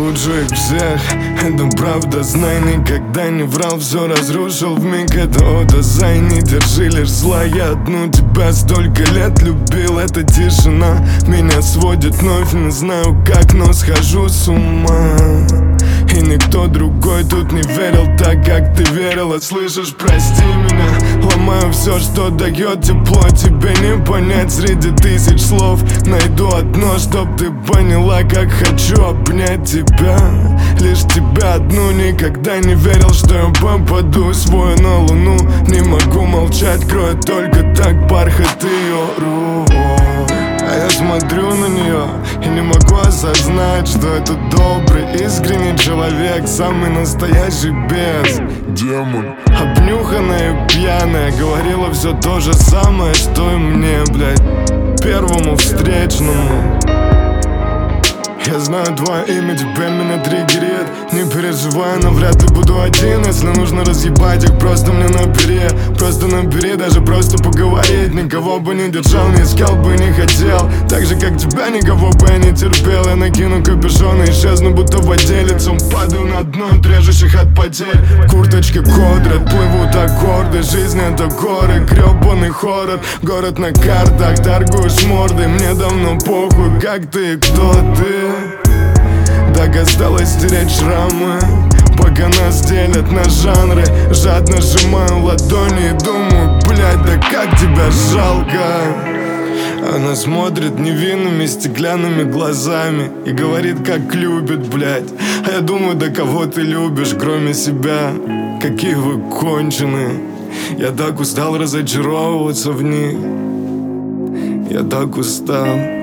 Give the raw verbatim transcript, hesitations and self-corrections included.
лучше их всех. Это правда, знай, никогда не врал. Все разрушил вмиг, это ода, и не держи лишь зла. Я одну тебя столько лет любил. Эта тишина меня сводит вновь. Не знаю как, но схожу с ума. И никто другой тут не верил так, как ты верила. Слышишь, прости меня. Ломаю все, что дает тепло. Тебе не понять среди тысяч слов. Найду одно, чтоб ты поняла, как хочу обнять тебя. Лишь тебя одну. Никогда не верил, что я попаду свою на луну. Не могу молчать, кроет только так бархат ее рук. А я смотрю на нее и не могу осознать, что это добрый, искренний человек, самый настоящий бес. Демон. Обнюханная и пьяная, говорила все то же самое, что и мне, блядь, первому встречному. Я знаю твое имя, теперь меня триггерит. Не переживай, но вряд ли буду один. Если нужно разъебать их, просто мне набери. Просто набери, даже просто поговорить. Никого бы не держал, не искал бы, не хотел. Так же, как тебя, никого бы я не терпел. Я накину капюшон и исчезну, будто в воде. Лицом падаю на дно, трежущих от потерь. Курточки кодрят, плывут аккорды. Жизнь это горы, гребаный хоррор. Город на картах, торгуешь мордой. Мне давно похуй, как ты и кто ты. Так осталось стереть шрамы, пока нас делят на жанры. Жадно сжимаю ладони и думаю, блядь, да как тебя жалко. Она смотрит невинными стеклянными глазами и говорит, как любит, блядь. А я думаю, да кого ты любишь, кроме себя? Какие вы конченые. Я так устал разочаровываться в них. Я так устал.